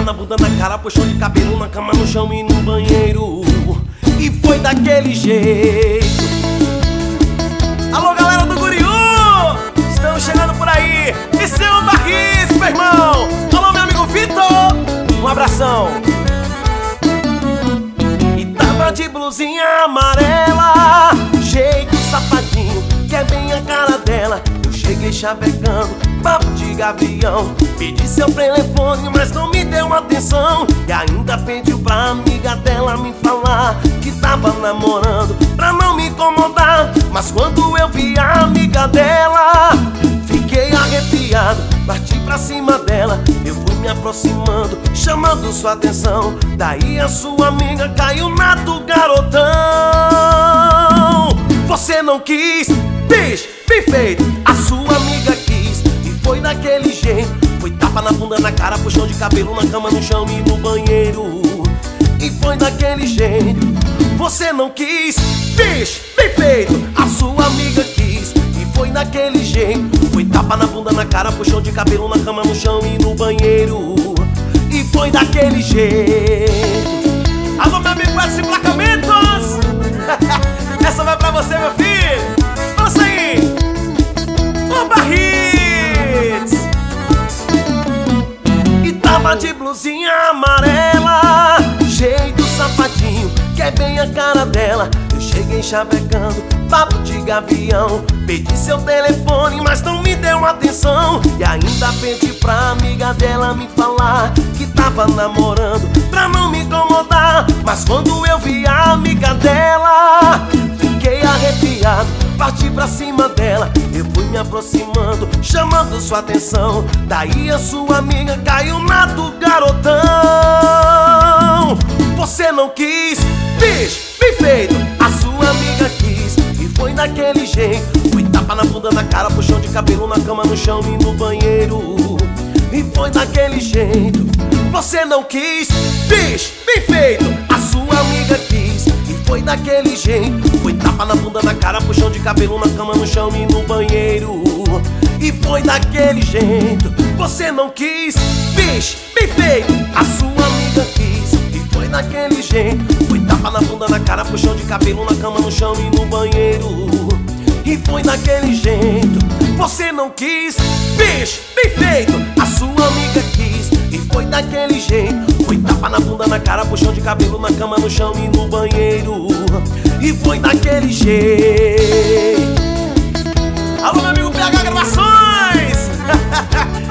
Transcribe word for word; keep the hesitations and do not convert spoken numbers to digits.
na bunda, na cara, puxão de cabelo, na cama, no chão e no banheiro. E foi daquele jeito. Alô, galera do Guriú, estamos chegando por aí. E seu Barris, meu irmão. Alô, meu amigo Vitor, um abração. E tava de blusinha amarela, jeito safadinho, que é bem a cara dela. Eu cheguei chavecando, papo de gavião. Pedi seu telefone, mas não me deu atenção. E ainda pediu pra amiga dela me falar que tava namorando, pra não me incomodar. Mas quando eu vi a amiga dela, fiquei arrepiado, parti pra cima dela. Eu fui me aproximando, chamando sua atenção. Daí a sua amiga caiu na do garotão. Você não quis, bicho, bem feito. A sua amiga quis, e foi daquele jeito. Foi tapa na bunda, na cara, puxão de cabelo, na cama, no chão e no banheiro. E foi daquele jeito. Você não quis, bicho, bem feito. A sua amiga quis, e foi daquele jeito. Foi tapa na bunda, na cara, puxão de cabelo, na cama, no chão e no banheiro. E foi daquele jeito. Alô, meu amigo Edson Emplacamentos. Essa vai pra você, meu filho. Lança aí, ô Barris. E tava de blusinha amarela, jeito safadinho, que é bem a cara dela. Eu cheguei chavecando, papo de gavião. Pedi seu telefone, mas não me deu atenção. E ainda pedi pra amiga dela me falar que tava namorando, pra não me incomodar. Mas quando eu vi a amiga dela, fiquei arrepiado, parti pra cima dela. Eu fui me aproximando, chamando sua atenção. Daí a sua amiga caiu na do garotão. Você não quis, bicho, bem feito. A sua amiga quis, e foi daquele jeito. Foi tapa na bunda, na cara, puxão de cabelo, na cama, no chão e no banheiro. E foi daquele jeito. Você não quis, bicho, bem feito. A sua amiga quis, e foi daquele jeito. Foi tapa na bunda, na cara, puxão de cabelo, na cama, no chão e no banheiro. E foi daquele jeito. Você não quis, bicho, bem feito. A sua amiga quis, e foi daquele jeito. Foi tapa na bunda, na cara, puxão de cabelo, na cama, no chão e no banheiro. E foi daquele jeito. Você não quis, bicho, bem feito. A sua amiga quis, e foi daquele jeito. Foi tapa na bunda, na cara, puxão de cabelo, na cama, no chão e no banheiro. E foi daquele jeito. Alô, meu amigo P H Gravações.